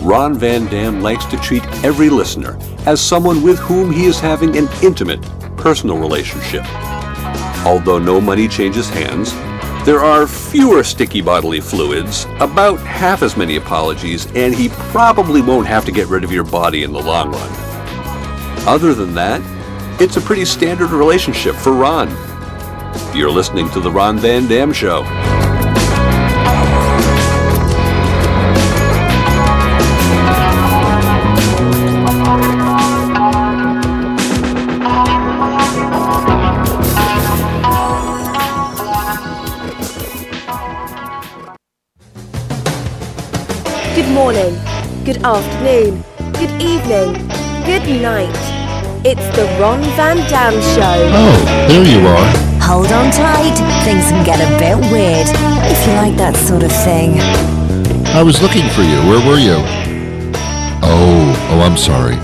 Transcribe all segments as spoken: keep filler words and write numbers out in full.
Ron Van Dam likes to treat every listener as someone with whom he is having an intimate, personal relationship. Although no money changes hands, there are fewer sticky bodily fluids, about half as many apologies, and he probably won't have to get rid of your body in the long run. Other than that, it's a pretty standard relationship for Ron. You're listening to The Ron Van Dam Show. Good morning, good afternoon, good evening, good night. It's the Ron Van Dam Show. Oh, there you are. Hold on tight, things can get a bit weird, if you like that sort of thing. I was looking for you. Where were you? Oh, oh, I'm sorry.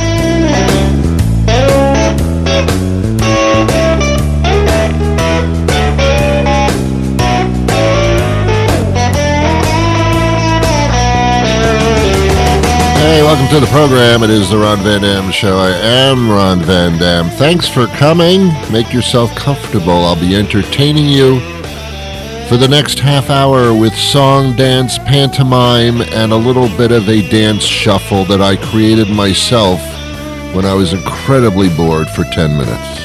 Hey, welcome to the program. It is the Ron Van Dam Show. I am Ron Van Dam. Thanks for coming. Make yourself comfortable. I'll be entertaining you for the next half hour with song, dance, pantomime, and a little bit of a dance shuffle that I created myself when I was incredibly bored for ten minutes.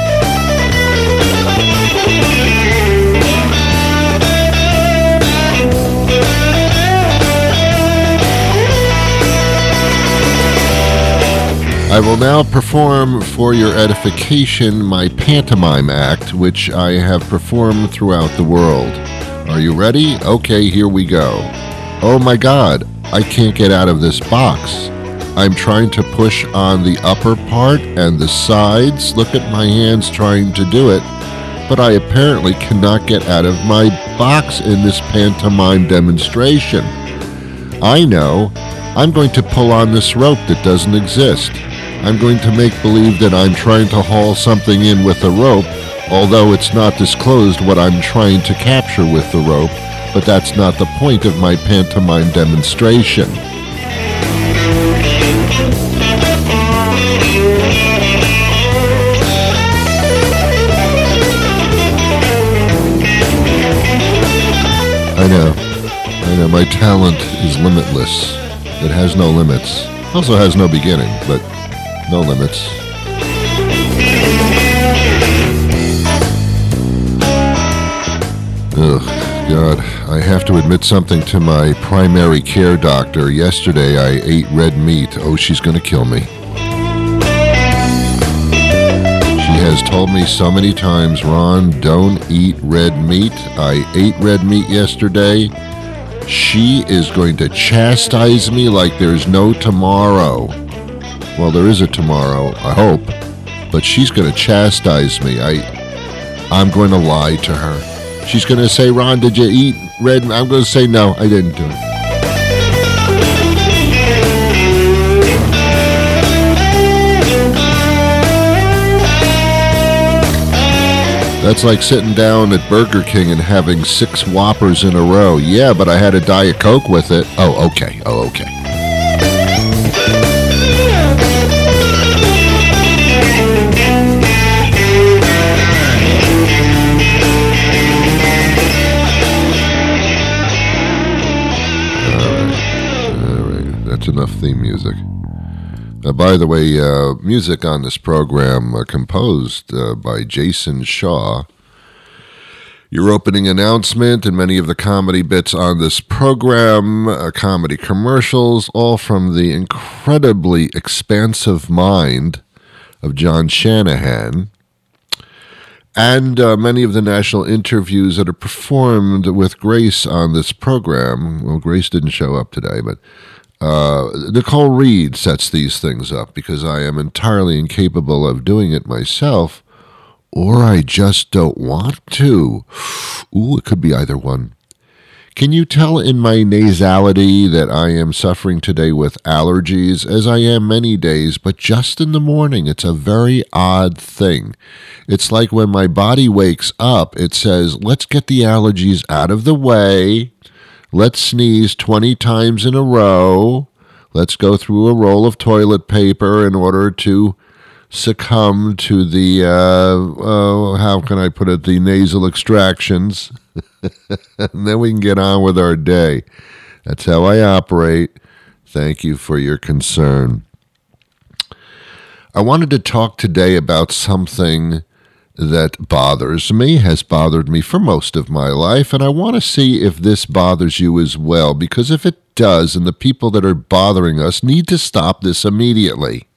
I will now perform for your edification my pantomime act, which I have performed throughout the world. Are you ready? Okay, here we go. Oh my God, I can't get out of this box. I'm trying to push on the upper part and the sides. Look at my hands trying to do it, but I apparently cannot get out of my box in this pantomime demonstration. I know. I'm going to pull on this rope that doesn't exist. I'm going to make believe that I'm trying to haul something in with a rope, although it's not disclosed what I'm trying to capture with the rope, but that's not the point of my pantomime demonstration. I know. I know. My talent is limitless. It has no limits. Also has no beginning, but no limits. Ugh, God, I have to admit something to my primary care doctor. Yesterday I ate red meat. Oh, she's gonna kill me. She has told me so many times, Ron, don't eat red meat. I ate red meat yesterday. She is going to chastise me like there's no tomorrow. Well, there is a tomorrow, I hope, but she's going to chastise me. I, I'm going to lie to her. She's going to say, Ron, did you eat red meat? I'm going to say, no, I didn't do it. That's like sitting down at Burger King and having six Whoppers in a row. Yeah, but I had a Diet Coke with it. Oh, okay. Oh, okay. Enough theme music. Uh, by the way, uh, music on this program uh, composed uh, by Jason Shaw. Your opening announcement and many of the comedy bits on this program, uh, comedy commercials, all from the incredibly expansive mind of John Shanahan. And uh, many of the national interviews that are performed with Grace on this program. Well, Grace didn't show up today, but Uh, Nicole Reed sets these things up because I am entirely incapable of doing it myself, or I just don't want to. Ooh, it could be either one. Can you tell in my nasality that I am suffering today with allergies, as I am many days, but just in the morning? It's a very odd thing. It's like when my body wakes up, it says, let's get the allergies out of the way. Let's sneeze twenty times in a row. Let's go through a roll of toilet paper in order to succumb to the, uh, uh, how can I put it, the nasal extractions. And then we can get on with our day. That's how I operate. Thank you for your concern. I wanted to talk today about something that bothers me, has bothered me for most of my life, and I want to see if this bothers you as well, because if it does, and the people that are bothering us need to stop this immediately.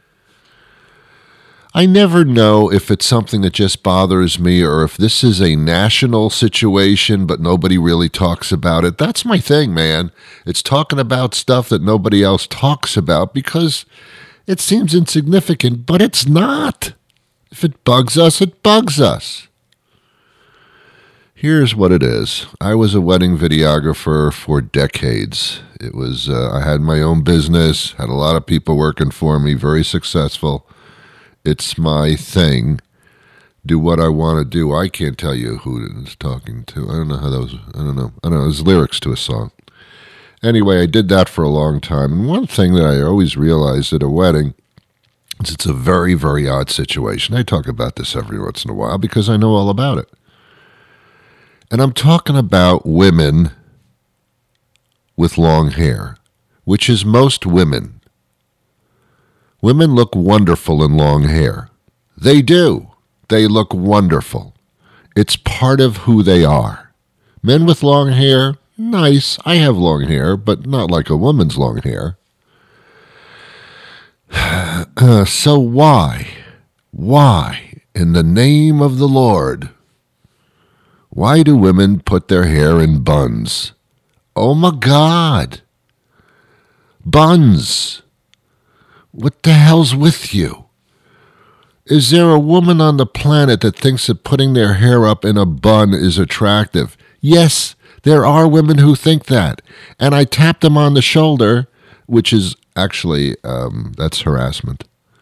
I never know if it's something that just bothers me or if this is a national situation, but nobody really talks about it. That's my thing, man. It's talking about stuff that nobody else talks about because it seems insignificant, but it's not. If it bugs us, it bugs us. Here's what it is. I was a wedding videographer for decades. It was, uh, I had my own business, had a lot of people working for me, very successful. It's my thing. Do what I want to do. I can't tell you who it's talking to. I don't know how those, I don't know. I don't know. There's lyrics to a song. Anyway, I did that for a long time. And one thing that I always realized at a wedding, it's a very, very odd situation. I talk about this every once in a while because I know all about it. And I'm talking about women with long hair, which is most women. Women look wonderful in long hair. They do. They look wonderful. It's part of who they are. Men with long hair, nice. I have long hair, but not like a woman's long hair. Uh, so why, why, in the name of the Lord, why do women put their hair in buns? Oh my God, buns. What the hell's with you? Is there a woman on the planet that thinks that putting their hair up in a bun is attractive? Yes, there are women who think that. And I tapped them on the shoulder, which is actually, um, that's harassment.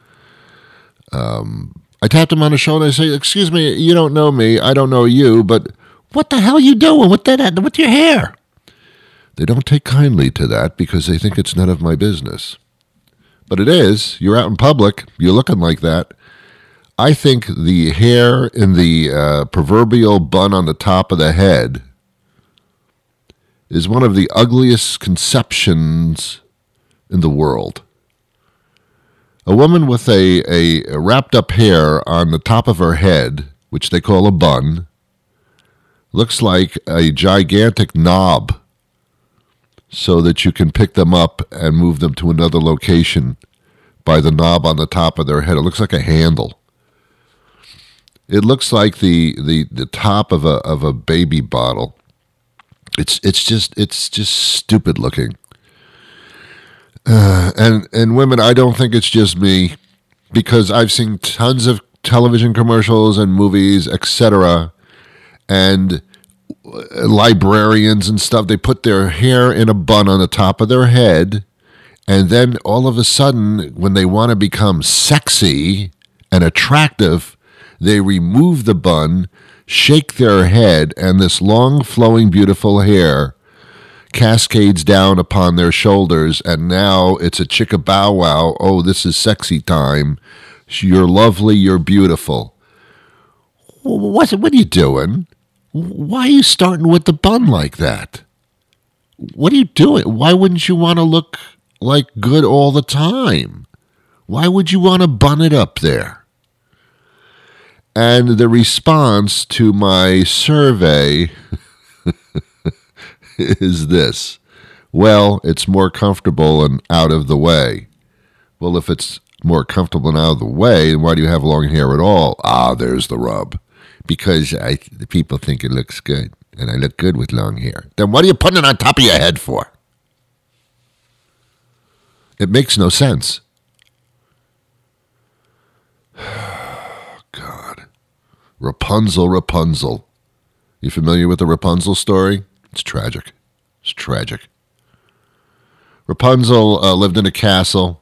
Um, I tapped him on the shoulder and I say, excuse me, you don't know me, I don't know you, but what the hell are you doing with that, with your hair? They don't take kindly to that because they think it's none of my business. But it is. You're out in public, you're looking like that. I think the hair in the uh, proverbial bun on the top of the head is one of the ugliest conceptions in the world. A woman with a, a wrapped up hair on the top of her head, which they call a bun, looks like a gigantic knob so that you can pick them up and move them to another location by the knob on the top of their head. It looks like a handle. It looks like the, the, the top of a of a baby bottle. It's it's just it's just stupid looking. Uh, and and women, I don't think it's just me, because I've seen tons of television commercials and movies, et cetera, and librarians and stuff. They put their hair in a bun on the top of their head, and then all of a sudden, when they want to become sexy and attractive, they remove the bun, shake their head, and this long, flowing, beautiful hair cascades down upon their shoulders, and now it's a chicka bow wow. Oh, this is sexy time. You're lovely, you're beautiful. What, what are you doing? Why are you starting with the bun like that? What are you doing? Why wouldn't you want to look like good all the time? Why would you want to bun it up there? And the response to my survey is this: well, it's more comfortable and out of the way. Well, if it's more comfortable and out of the way, then why do you have long hair at all? Ah, there's the rub. Because I, the people think it looks good, and I look good with long hair. Then what are you putting it on top of your head for? It makes no sense. God. Rapunzel, Rapunzel. You familiar with the Rapunzel story? It's tragic. It's tragic. Rapunzel uh, lived in a castle,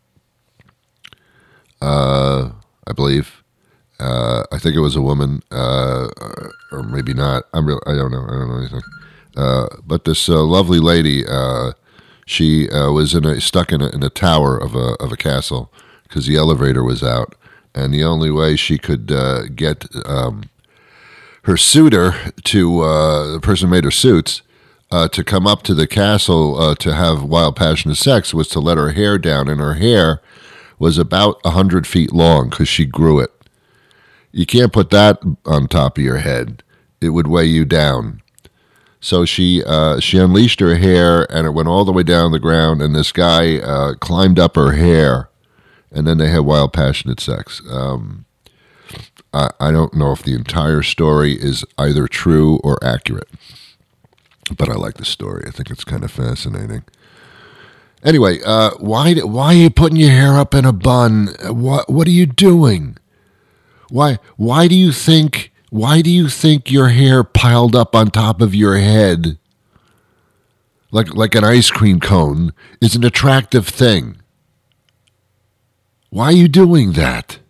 uh, I believe. Uh, I think it was a woman, uh, or maybe not. I'm real. I don't know. I don't know anything. Uh, but this uh, lovely lady, uh, She uh, was in a, stuck in a, in a tower of a of a castle because the elevator was out, and the only way she could uh, get um, her suitor to uh, the person who made her suits uh, to come up to the castle uh, to have wild, passionate sex was to let her hair down, and her hair was about a hundred feet long because she grew it. You can't put that on top of your head; it would weigh you down. So she uh, she unleashed her hair, and it went all the way down the ground, and this guy uh, climbed up her hair, and then they had wild, passionate sex. Um, I, I don't know if the entire story is either true or accurate, but I like the story. I think it's kind of fascinating. Anyway, uh, why why are you putting your hair up in a bun? What what are you doing? Why why do you think... Why do you think your hair piled up on top of your head like like an ice cream cone is an attractive thing? Why are you doing that?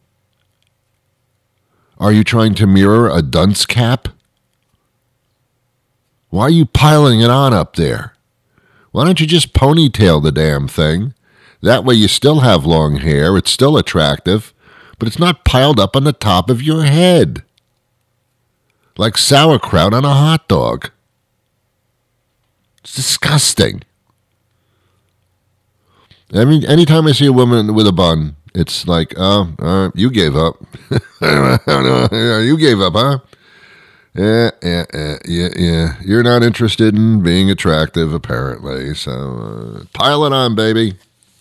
Are you trying to mirror a dunce cap? Why are you piling it on up there? Why don't you just ponytail the damn thing? That way you still have long hair, it's still attractive, but it's not piled up on the top of your head. Like sauerkraut on a hot dog. It's disgusting. I mean, anytime I see a woman with a bun, it's like, oh, uh, you gave up. You gave up, huh? Yeah, yeah, yeah, yeah, yeah. You're not interested in being attractive, apparently. So, uh, pile it on, baby.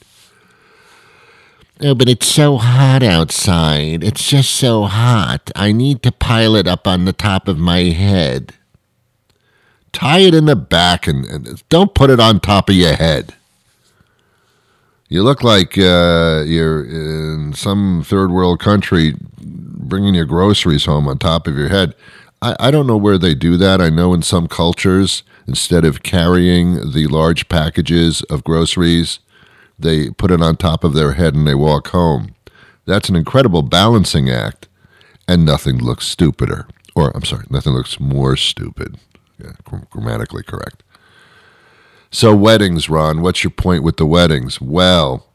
Oh, but it's so hot outside. It's just so hot. I need to pile it up on the top of my head. Tie it in the back and, and don't put it on top of your head. You look like uh, you're in some third world country bringing your groceries home on top of your head. I, I don't know where they do that. I know in some cultures, instead of carrying the large packages of groceries, they put it on top of their head and they walk home. That's an incredible balancing act, and nothing looks stupider. Or, I'm sorry, nothing looks more stupid. Yeah, grammatically correct. So weddings, Ron, what's your point with the weddings? Well,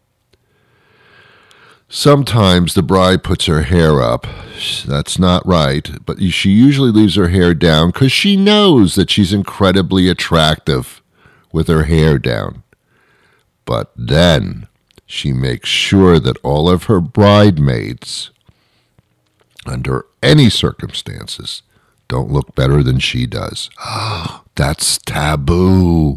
sometimes the bride puts her hair up. That's not right, but she usually leaves her hair down because she knows that she's incredibly attractive with her hair down. But then she makes sure that all of her bridesmaids, under any circumstances, don't look better than she does. That's taboo.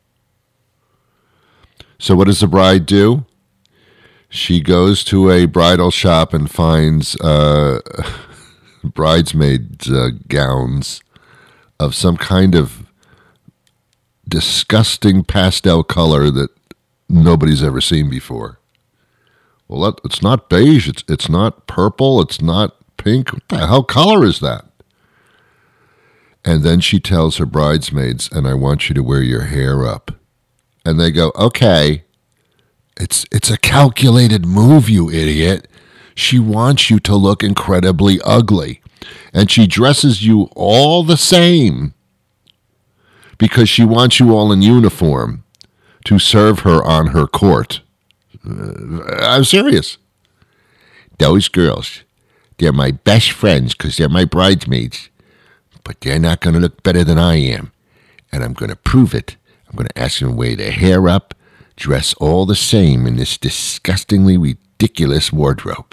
So what does the bride do? She goes to a bridal shop and finds uh, bridesmaid uh, gowns of some kind of disgusting pastel color that nobody's ever seen before. Well, that, it's not beige. It's it's not purple. It's not pink. What the hell color is that? And then she tells her bridesmaids, and I want you to wear your hair up. And they go, okay. It's it's a calculated move, you idiot. She wants you to look incredibly ugly. And she dresses you all the same because she wants you all in uniform to serve her on her court. Uh, I'm serious. Those girls, they're my best friends because they're my bridesmaids. But they're not going to look better than I am. And I'm going to prove it. I'm going to ask them to wear their hair up, dress all the same in this disgustingly ridiculous wardrobe.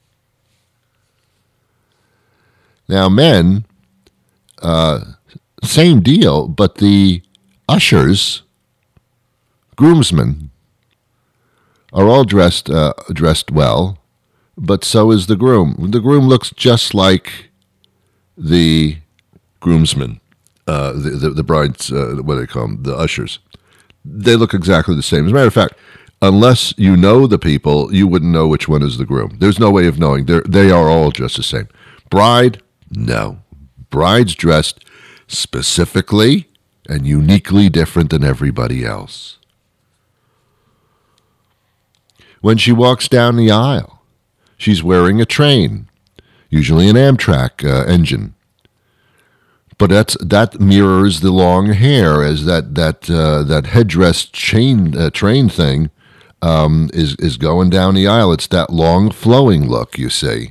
Now, men, uh, same deal, but the ushers, groomsmen, are all dressed uh, dressed well, but so is the groom. The groom looks just like the groomsmen, uh, the, the, the brides, uh, what do they call them, the ushers. They look exactly the same. As a matter of fact, unless you know the people, you wouldn't know which one is the groom. There's no way of knowing. They're, they are all just the same. Bride, no. Bride's dressed specifically and uniquely different than everybody else. When she walks down the aisle, she's wearing a train, usually an Amtrak uh, engine. But that's that mirrors the long hair, as that that uh, that headdress chain uh, train thing um, is is going down the aisle. It's that long flowing look, you see.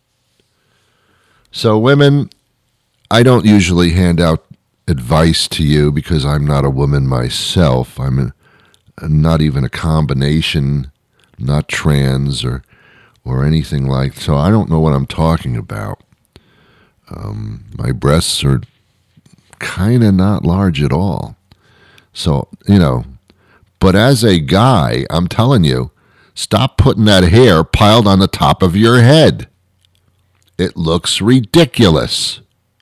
So women, I don't usually hand out advice to you because I'm not a woman myself. I'm a, not even a combination, not trans or or anything like. So I don't know what I'm talking about. Um, my breasts are kind of not large at all. So, you know, but as a guy, I'm telling you, stop putting that hair piled on the top of your head. It looks ridiculous.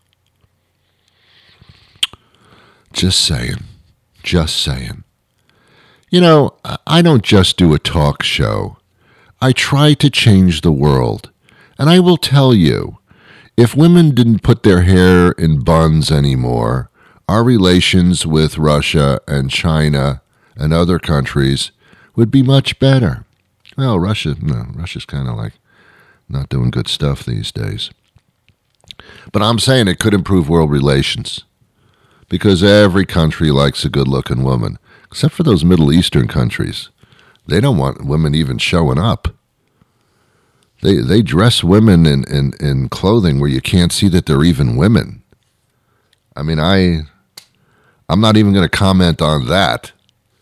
Just saying. Just saying. You know, I don't just do a talk show. I try to change the world. And I will tell you, if women didn't put their hair in buns anymore, our relations with Russia and China and other countries would be much better. Well, Russia, no, Russia's kind of like not doing good stuff these days. But I'm saying it could improve world relations because every country likes a good-looking woman, except for those Middle Eastern countries. They don't want women even showing up. They they dress women in, in, in clothing where you can't see that they're even women. I mean, I, I'm not even going to comment on that.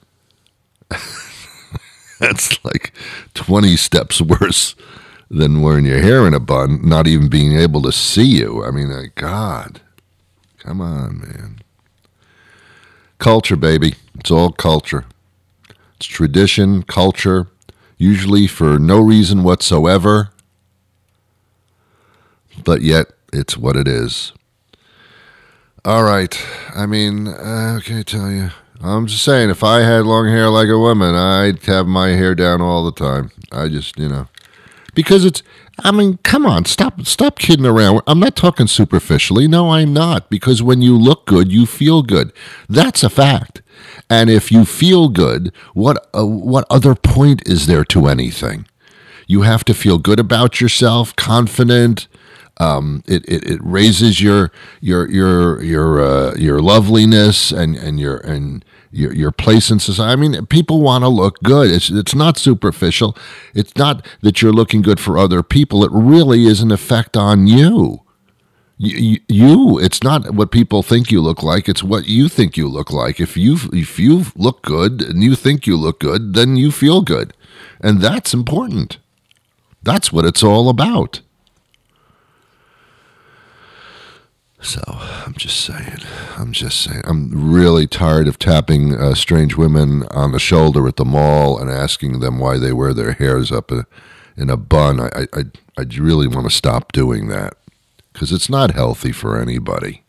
That's like twenty steps worse than wearing your hair in a bun, not even being able to see you. I mean, like, God, come on, man. Culture, baby. It's all culture. It's tradition, culture. Usually for no reason whatsoever, but yet it's what it is. All right. I mean, uh, can I tell you? I'm just saying, if I had long hair like a woman, I'd have my hair down all the time. I just, you know, because it's, I mean, come on, stop, stop kidding around. I'm not talking superficially. No, I'm not. Because when you look good, you feel good. That's a fact. And if you feel good, what uh, what other point is there to anything? You have to feel good about yourself, confident. Um, it, it it raises your your your your uh, your loveliness and, and your and your your place in society. I mean, people want to look good. It's it's not superficial. It's not that you're looking good for other people. It really is an effect on you. You, you, it's not what people think you look like. It's what you think you look like. If you if you look good and you think you look good, then you feel good, and that's important. That's what it's all about. So I'm just saying. I'm just saying. I'm really tired of tapping uh, strange women on the shoulder at the mall and asking them why they wear their hairs up a, in a bun. I I I really want to stop doing that. Because it's not healthy for anybody.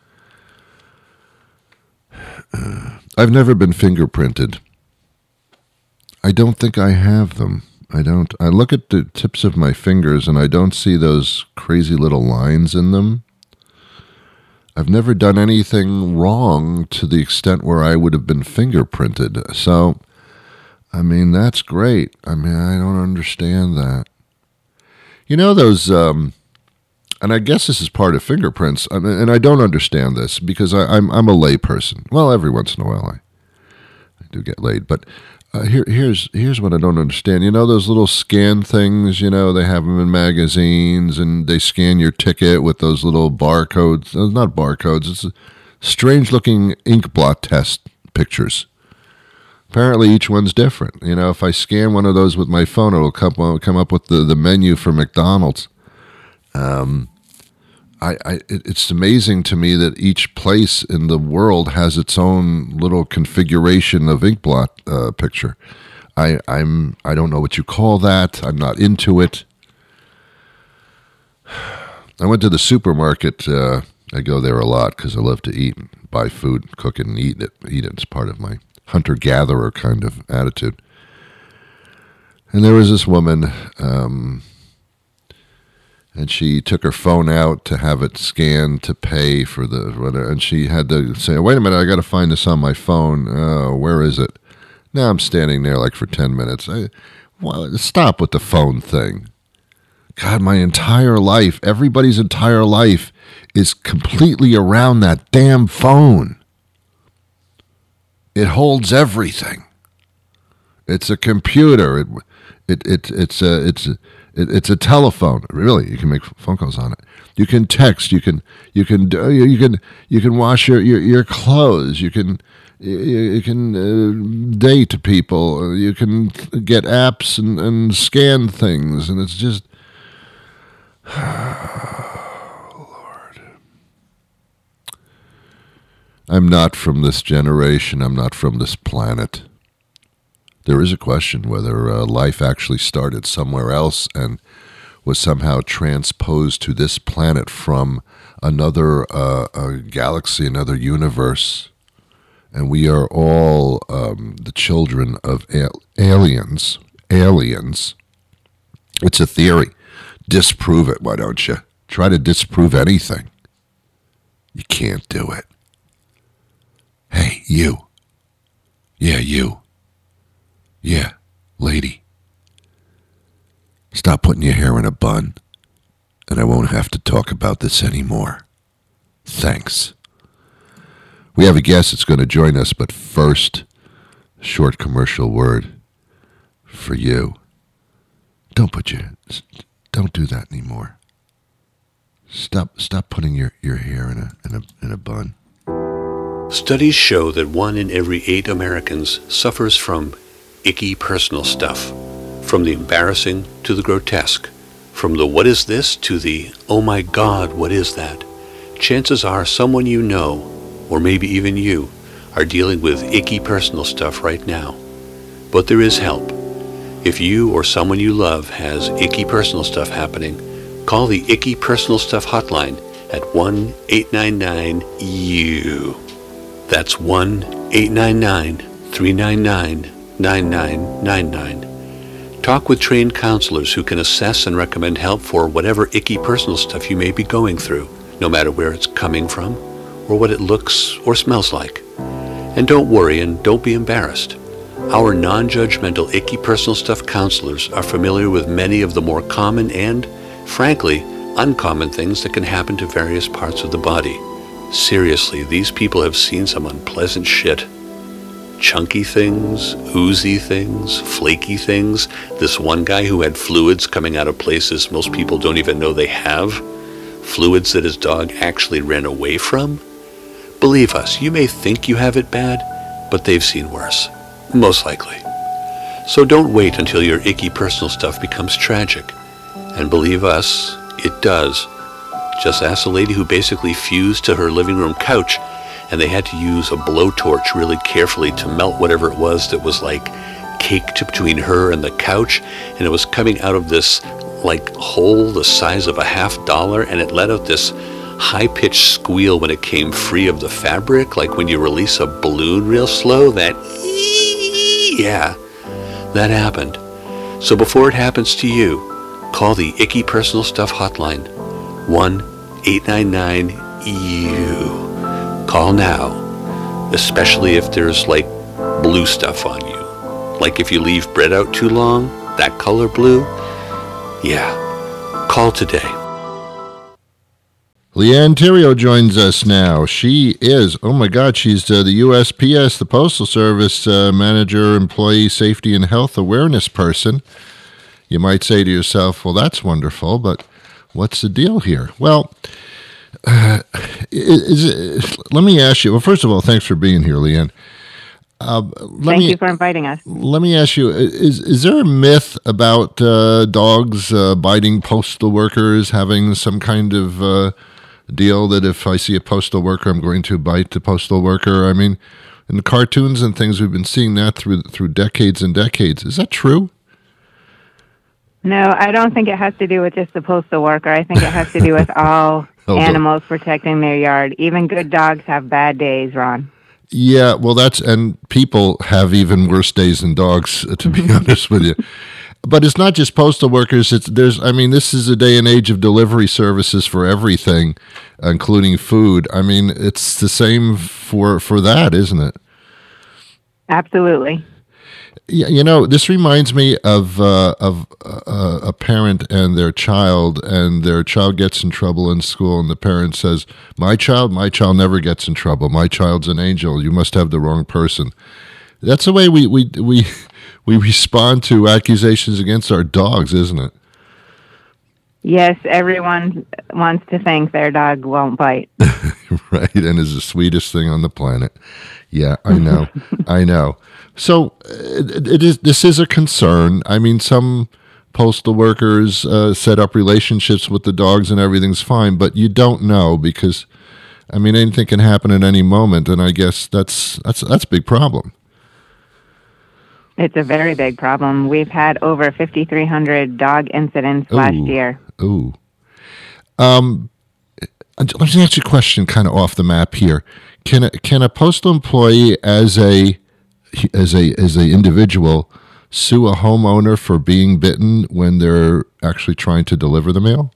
Uh, I've never been fingerprinted. I don't think I have them. I don't. I look at the tips of my fingers and I don't see those crazy little lines in them. I've never done anything wrong to the extent where I would have been fingerprinted. So, I mean, that's great. I mean, I don't understand that. You know those... Um, And I guess this is part of fingerprints, and I don't understand this because I, I'm I'm a lay person. Well, every once in a while I, I do get laid, but uh, here here's here's what I don't understand. You know those little scan things? You know they have them in magazines, and they scan your ticket with those little barcodes. Uh, not barcodes. It's strange-looking ink blot test pictures. Apparently, each one's different. You know, if I scan one of those with my phone, it'll come come up with the, the menu for McDonald's. Um, I, I, it's amazing to me that each place in the world has its own little configuration of inkblot uh, picture. I, I'm, I don't know what you call that. I'm not into it. I went to the supermarket. Uh, I go there a lot because I love to eat, and buy food, cook it, and eat it. Eat it. It's part of my hunter-gatherer kind of attitude. And there was this woman. Um, And she took her phone out to have it scanned to pay for the, and she had to say, wait a minute, I got to find this on my phone. Oh, where is it? Now I'm standing there like for ten minutes. I, well, stop with the phone thing. God, my entire life, everybody's entire life is completely around that damn phone. It holds everything. It's a computer. It, it, it it's a it's a, it, it's a telephone. Really, you can make phone calls on it. You can text. You can you can you can you can wash your, your, your clothes. You can you, you can uh, date people. You can get apps and, and scan things, and it's just Lord. I'm not from this generation. I'm not from this planet. There is a question whether uh, life actually started somewhere else and was somehow transposed to this planet from another uh, a galaxy, another universe. And we are all um, the children of al- aliens. Aliens. It's a theory. Disprove it, why don't you? Try to disprove anything. You can't do it. Hey, you. Yeah, you. Yeah, lady. Stop putting your hair in a bun, and I won't have to talk about this anymore. Thanks. We have a guest that's going to join us, but first, a short commercial word for you. Don't put your, don't do that anymore. Stop, stop putting your, your hair in a in a in a bun. Studies show that one in every eight Americans suffers from icky personal stuff, from the embarrassing to the grotesque, from the what is this to the oh my God, what is that? Chances are someone you know, or maybe even you, are dealing with icky personal stuff right now. But there is help. If you or someone you love has icky personal stuff happening, call the Icky Personal Stuff hotline at one eight nine nine Y O U. That's one eight nine nine, three nine nine, nine nine nine nine. Talk with trained counselors who can assess and recommend help for whatever icky personal stuff you may be going through, no matter where it's coming from or what it looks or smells like. And don't worry and don't be embarrassed. Our non-judgmental icky personal stuff counselors are familiar with many of the more common and, frankly, uncommon things that can happen to various parts of the body. Seriously, these people have seen some unpleasant shit. Chunky things, oozy things, flaky things. This one guy who had fluids coming out of places most people don't even know they have. Fluids that his dog actually ran away from. Believe us, you may think you have it bad, but they've seen worse. Most likely. So don't wait until your icky personal stuff becomes tragic. And believe us, it does. Just ask the lady who basically fused to her living room couch, and they had to use a blowtorch really carefully to melt whatever it was that was like caked between her and the couch, and it was coming out of this like hole the size of a half dollar, and it let out this high-pitched squeal when it came free of the fabric, like when you release a balloon real slow, that yeah, that happened. So before it happens to you, call the Icky Personal Stuff hotline, one eight nine nine Y O U. Call now, especially if there's like blue stuff on you. Like if you leave bread out too long, that color blue. Yeah, call today. Leanne Theriault joins us now. She is, oh my God, she's uh, the U S P S, the Postal Service uh, Manager, Employee Safety and Health Awareness Person. You might say to yourself, well, that's wonderful, but what's the deal here? Well, uh, is, is, let me ask you, well, first of all, thanks for being here, Leanne. Uh, let Thank me, you for inviting us. Let me ask you, is is there a myth about uh, dogs uh, biting postal workers, having some kind of uh, deal that if I see a postal worker, I'm going to bite the postal worker? I mean, in the cartoons and things, we've been seeing that through through decades and decades. Is that true? No, I don't think it has to do with just the postal worker. I think it has to do with all oh, animals protecting their yard. Even good dogs have bad days, Ron. Yeah, well, that's, and people have even worse days than dogs, to be honest with you. But it's not just postal workers. It's there's. I mean, this is a day and age of delivery services for everything, including food. I mean, it's the same for for that, isn't it? Absolutely. Yeah, you know, this reminds me of uh, of uh, a parent and their child, and their child gets in trouble in school, and the parent says, "My child, my child never gets in trouble. My child's an angel. You must have the wrong person." That's the way we we we we respond to accusations against our dogs, isn't it? Yes, everyone wants to think their dog won't bite. Right, and is the sweetest thing on the planet. Yeah, I know, I know. So it, it is. This is a concern. I mean, some postal workers uh, set up relationships with the dogs, and everything's fine. But you don't know because, I mean, anything can happen at any moment, and I guess that's that's that's a big problem. It's a very big problem. We've had over fifty-three hundred dog incidents Ooh, last year. Ooh. Um, let me ask you a question, kind of off the map here. Can a, can a postal employee, as a as a as a individual, sue a homeowner for being bitten when they're actually trying to deliver the mail?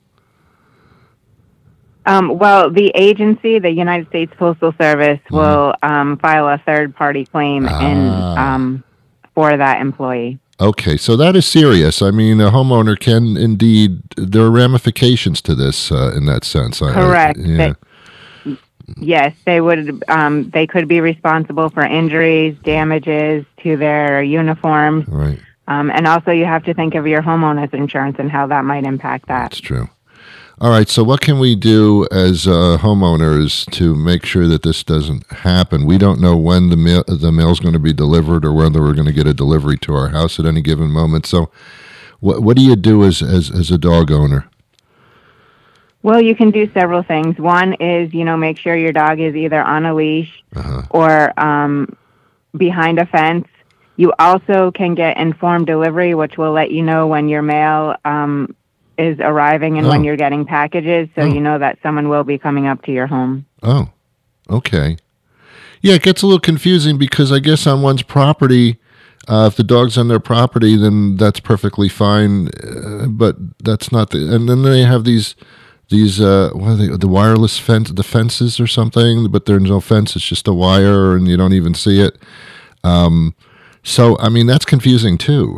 Um, well, the agency, the United States Postal Service, mm-hmm. will um, file a third-party claim ah. in um, for that employee. Okay, so that is serious. I mean, a homeowner can indeed, there are ramifications to this uh, in that sense. Correct. I, I, yeah. They, yes, they would. Um, they could be responsible for injuries, damages to their uniforms. Right. Um, and also you have to think of your homeowner's insurance and how that might impact that. That's true. All right, so what can we do as uh, homeowners to make sure that this doesn't happen? We don't know when the mail the mail's going to be delivered or whether we're going to get a delivery to our house at any given moment. So what what do you do as, as, as a dog owner? Well, you can do several things. One is, you know, make sure your dog is either on a leash uh-huh. or um, behind a fence. You also can get informed delivery, which will let you know when your mail um is arriving and oh. when you're getting packages, so oh. you know that someone will be coming up to your home. Oh, okay. Yeah, it gets a little confusing because I guess on one's property, uh, if the dog's on their property, then that's perfectly fine, uh, but that's not the... And then they have these, these uh, what are they, the wireless fence, the fences or something, but there's no fence, it's just a wire and you don't even see it. Um, so, I mean, that's confusing too.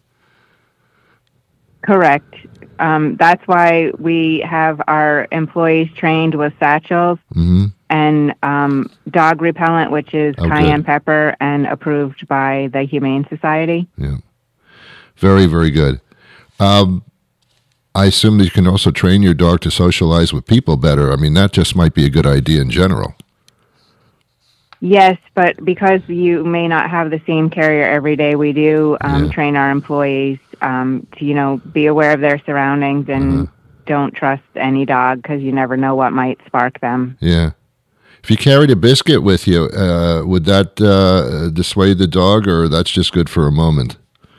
Correct. Um, that's why we have our employees trained with satchels mm-hmm. and um, dog repellent, which is oh, cayenne good. pepper and approved by the Humane Society. Yeah. Very, very good. Um, I assume that you can also train your dog to socialize with people better. I mean, that just might be a good idea in general. Yes, but because you may not have the same carrier every day, we do um, yeah. train our employees um, to, you know, be aware of their surroundings and uh-huh. don't trust any dog because you never know what might spark them. Yeah. If you carried a biscuit with you, uh, would that uh, dissuade the dog, or that's just good for a moment?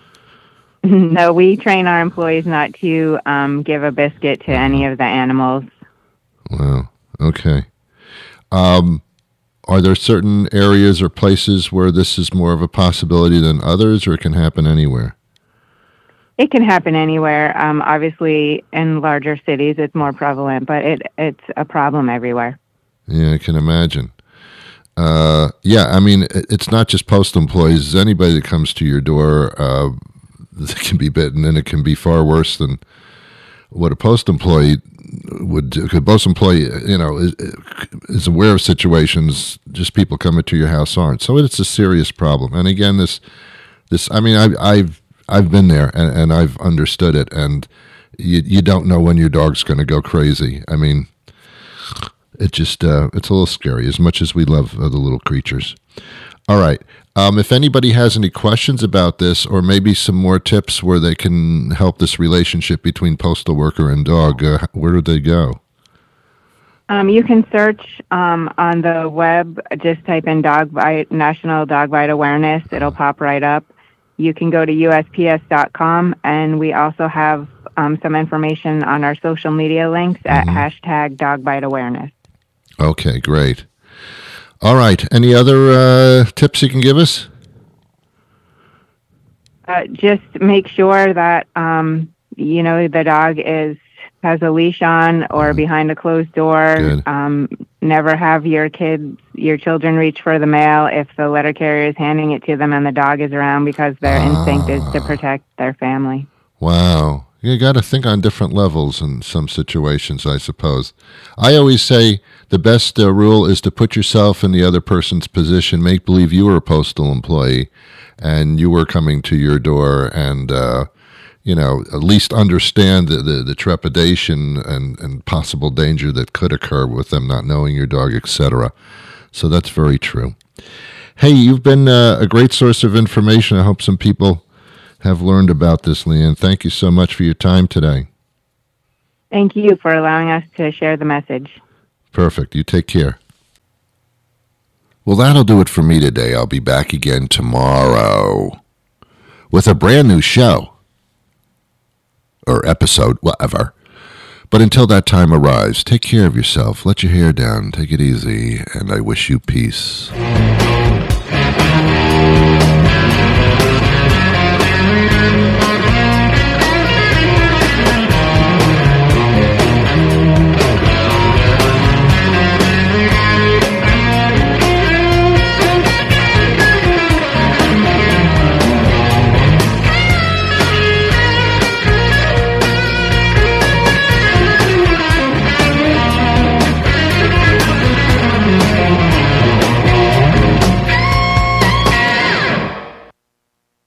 No, we train our employees not to um, give a biscuit to uh-huh. any of the animals. Wow. Okay. Um. Are there certain areas or places where this is more of a possibility than others, or it can happen anywhere? It can happen anywhere. Um, obviously, in larger cities, it's more prevalent, but it it's a problem everywhere. Yeah, I can imagine. Uh, yeah, I mean, it's not just postal employees. Anybody that comes to your door uh, can be bitten, and it can be far worse than what a post employee would do. Because post employee, you know, is, is aware of situations just people coming to your house aren't. So it's a serious problem. And again, this, this, I mean, I, I've, I've been there and, and I've understood it. And you, you don't know when your dog's going to go crazy. I mean, it just, uh, it's a little scary as much as we love uh, the little creatures. All right. Um, if anybody has any questions about this, or maybe some more tips where they can help this relationship between postal worker and dog, uh, where do they go? Um, you can search um, on the web, just type in dog bite, National Dog Bite Awareness. It'll pop right up. You can go to U S P S dot com, and we also have um, some information on our social media links at mm-hmm. hashtag Dog Bite Awareness. Okay, great. All right. Any other uh, tips you can give us? Uh, just make sure that, um, you know, the dog is has a leash on or mm. behind a closed door. Um, never have your kids, your children reach for the mail if the letter carrier is handing it to them and the dog is around, because their ah. instinct is to protect their family. Wow. You got to think on different levels in some situations, I suppose. I always say the best uh, rule is to put yourself in the other person's position, make believe you were a postal employee and you were coming to your door, and, uh, you know, at least understand the, the, the trepidation and, and possible danger that could occur with them not knowing your dog, et cetera. So that's very true. Hey, you've been uh, a great source of information. I hope some people have learned about this, Leanne. Thank you so much for your time today. Thank you for allowing us to share the message. Perfect. You take care. Well, that'll do it for me today. I'll be back again tomorrow with a brand new show or episode, whatever. But until that time arrives, take care of yourself. Let your hair down. Take it easy. And I wish you peace.